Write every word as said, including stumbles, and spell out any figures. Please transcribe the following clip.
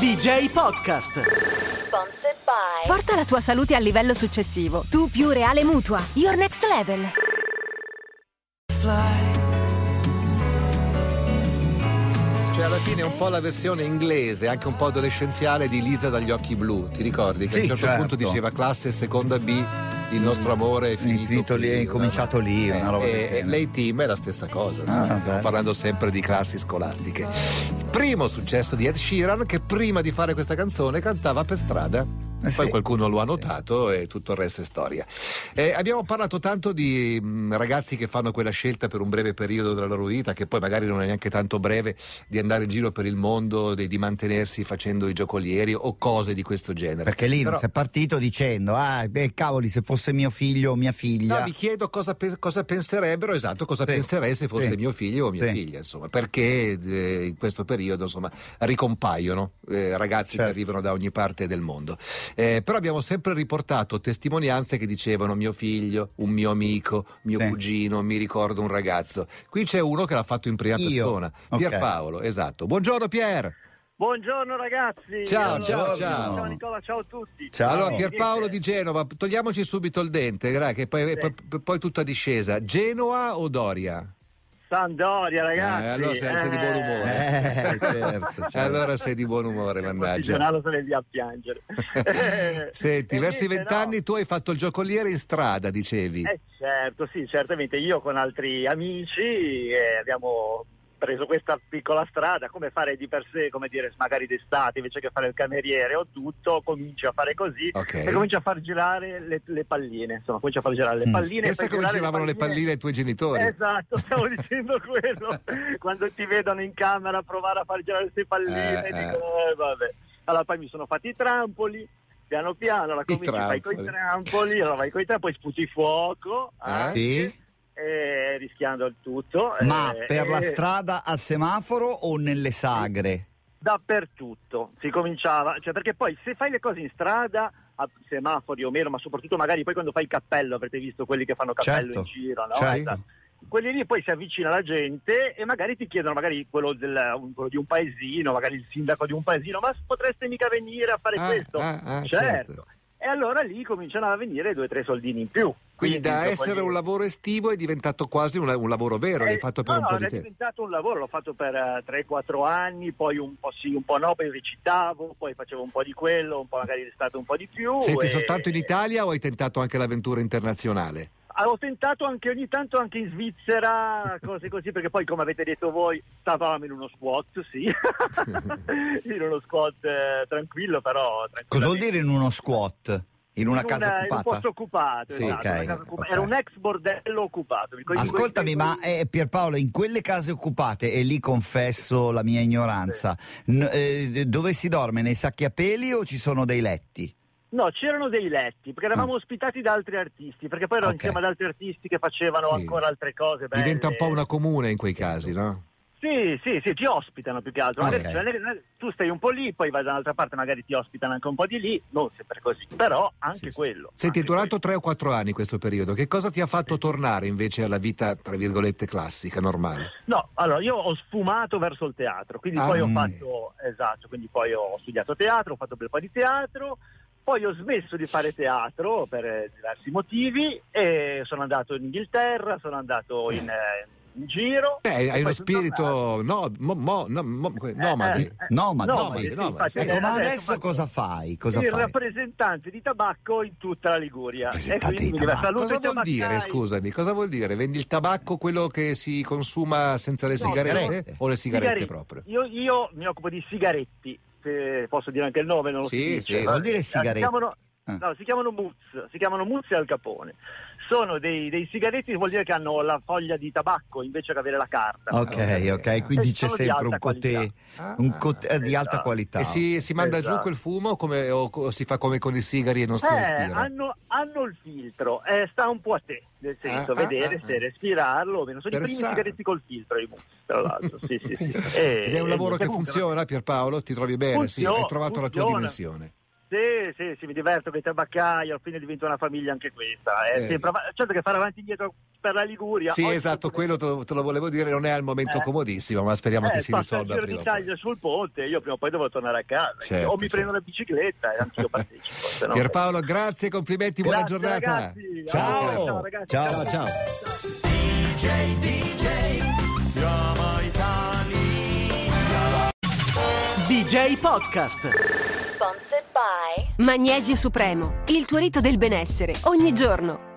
D J Podcast. Sponsored by. Porta la tua salute al livello successivo. Tu più Reale Mutua. Your next level. Cioè alla fine è un po' la versione inglese, anche un po' adolescenziale di Lisa dagli occhi blu. Ti ricordi che Sì, a un certo certo. punto diceva classe seconda B, il nostro amore è finito, finito lì, è qui, incominciato no? lì, una roba del E, e genere. lei team è la stessa cosa, Ah, insomma, stiamo beh. parlando sempre di classi scolastiche. Il primo successo di Ed Sheeran, che prima di fare questa canzone cantava per strada. Eh Poi sì. qualcuno lo ha notato e tutto il resto è storia. Eh, abbiamo parlato tanto di mh, ragazzi che fanno quella scelta per un breve periodo della loro vita, che poi magari non è neanche tanto breve, di andare in giro per il mondo, di, di mantenersi facendo i giocolieri o cose di questo genere. Perché lì Però, non si è partito dicendo ah beh cavoli, se fosse mio figlio o mia figlia. no, mi chiedo cosa, pe- cosa penserebbero, esatto, cosa Sì. penserei se fosse Sì. mio figlio o mia Sì. figlia, insomma, perché eh, in questo periodo insomma ricompaiono eh, ragazzi Certo. che arrivano da ogni parte del mondo. Eh, però abbiamo sempre riportato testimonianze che dicevano mio figlio, un mio amico, mio Sì. cugino, mi ricordo un ragazzo. Qui c'è uno che l'ha fatto in prima Io? persona, Ok. Pierpaolo, esatto. Buongiorno Pier. Buongiorno ragazzi. Ciao, Allora, ciao, Buongiorno. ciao. Ciao Nicola, ciao a tutti. Ciao. Allora, Pierpaolo di Genova, togliamoci subito il dente, gra- che poi, Sì. poi, poi tutta discesa. Genoa o Doria? Sandoria ragazzi. Eh, allora sei, sei di buon umore. Eh, certo, certo. Allora sei di buon umore, mannaggia. Il se ne via a piangere. Senti, E verso i invece vent'anni no. tu hai fatto il giocoliere in strada, dicevi. Eh certo, sì, certamente. Io con altri amici eh, abbiamo preso questa piccola strada, come fare di per sé, come dire, magari d'estate, invece che fare il cameriere o tutto, cominci a fare così Ok. e cominci a far girare le, le palline, insomma, cominci a far girare le Mm. palline. e Pensa fai come girare giravano le palline ai tuoi genitori. Esatto, stavo dicendo quello. Quando ti vedono in camera a provare a far girare queste palline, Eh, eh. dicono, eh, vabbè. Allora poi mi sono fatti i trampoli, piano piano, la cominci, fai coi trampoli. trampoli, allora vai coi trampoli, poi sputi fuoco, Eh? anche, Sì? eh, rischiando il tutto. Ma eh, per la eh, strada al semaforo o nelle sagre? Dappertutto si cominciava, cioè perché poi se fai le cose in strada, a semafori o meno, ma soprattutto magari poi quando fai il cappello, avrete visto quelli che fanno cappello Certo. in giro, no? Certo. Esatto. Quelli lì poi si avvicina la gente e magari ti chiedono, magari quello, del, un- quello di un paesino, magari il sindaco di un paesino, ma potreste mica venire a fare Ah, questo? ah, ah, certo. certo. E allora lì cominciano a venire due o tre soldini in più. Quindi da dopo essere lì- un lavoro estivo è diventato quasi un, un lavoro vero, l'hai eh, fatto per no, un po' no, di è tempo. diventato un lavoro, l'ho fatto per tre quattro anni, poi un po' sì, un po' no, poi recitavo, poi facevo un po' di quello, un po' magari d'estate un po' di più. Senti, e- soltanto in Italia o hai tentato anche l'avventura internazionale? Ah, ho tentato anche ogni tanto anche in Svizzera, cose così, perché poi come avete detto voi stavamo in uno squat, sì, in uno squat eh, tranquillo però. Cosa vuol dire in uno squat? In una In casa In un occupata? posto occupato, Sì, esatto, ok, una casa occupata. ok. Era un ex bordello occupato. in quei- in Ascoltami, quei- ma eh, Pierpaolo, in quelle case occupate, e lì confesso la mia ignoranza, n- eh, dove si dorme? Nei sacchi a peli o ci sono dei letti? No, c'erano dei letti, perché eravamo ospitati da altri artisti, perché poi erano Ok. insieme ad altri artisti che facevano Sì. ancora altre cose belle. Diventa un po' una comune in quei casi, no? Sì, sì, sì, ti ospitano più che altro. Magari, Ok. cioè, ne- tu stai un po' lì, poi vai da un'altra parte, magari ti ospitano anche un po' di lì, non sempre così, però anche Sì, sì. quello. Senti, è anche durato tre o quattro anni questo periodo. Che cosa ti ha fatto tornare invece alla vita, tra virgolette, classica, normale? No, allora io ho sfumato verso il teatro, quindi Ah, poi ho mm. fatto, esatto, quindi poi ho studiato teatro, ho fatto un bel po' di teatro, poi ho smesso di fare teatro per eh, diversi motivi e sono andato in Inghilterra, sono andato in, eh, in giro. Beh, e hai poi uno sono tornato. spirito no, mo, mo- no, mo- nomadi. Eh, eh, Nomadi, nomadi, sì, sì, nomadi, infatti, sì. Ecco, eh, ma adesso adesso faccio cosa fai? Cosa il fai? rappresentante di tabacco in tutta la Liguria. Rappresentante quindi di mi deve- tabacco. saluto Cosa i vuol dire, tabaccai. scusami, cosa vuol dire? Vendi il tabacco, quello che si consuma senza le No, sigarette? sigarette. O le sigarette Sigaretti. proprio? Io, io mi occupo di sigaretti, se posso dire anche il nome, non lo Sì, si dice. sì. Eh, Vuol dire Si sigaretti. chiamano, Ah. no, si chiamano Muz, si chiamano Muz e Al Capone. Sono dei, dei sigaretti, vuol dire che hanno la foglia di tabacco invece che avere la carta. Ok, ok, quindi E c'è sono di sempre alta un cotè, qualità. un cotè di alta esatto. qualità. E si, si manda giù Esatto. quel fumo come, o, o si fa come con i sigari e non si Eh, respira? hanno, hanno il filtro, eh, sta un po' a te, nel senso, Ah, ah, vedere ah, se ah. respirarlo o meno. Sono i primi Interessante. sigaretti col filtro, i Muz, tra l'altro. Sì, sì, sì. E- Ed è un e lavoro che comunque- funziona, Pierpaolo? Ti trovi bene? Funziona, Sì, hai trovato la tua funziona. dimensione. Sì, sì, sì, mi diverto con i tabaccai, alla fine diventa una famiglia anche questa. È Eh. sempre, certo che fare avanti e indietro per la Liguria. Sì, oggi esatto, tutto- quello te lo, te lo volevo dire, non è al momento Eh. comodissimo, ma speriamo che Eh, si passa il risolva Giro prima o d'Italia poi. sul ponte, io prima o poi devo tornare a casa. Certo, o mi certo. prendo la bicicletta e anch'io partecipo. se no- Pierpaolo, grazie, complimenti, buona Grazie, giornata. ragazzi. Ciao. Ciao, ragazzi. Ciao. Ciao, ciao. D J, D J, chiama Italia. D J Podcast. Sponsored by Magnesio Supremo, il tuo rito del benessere, ogni giorno.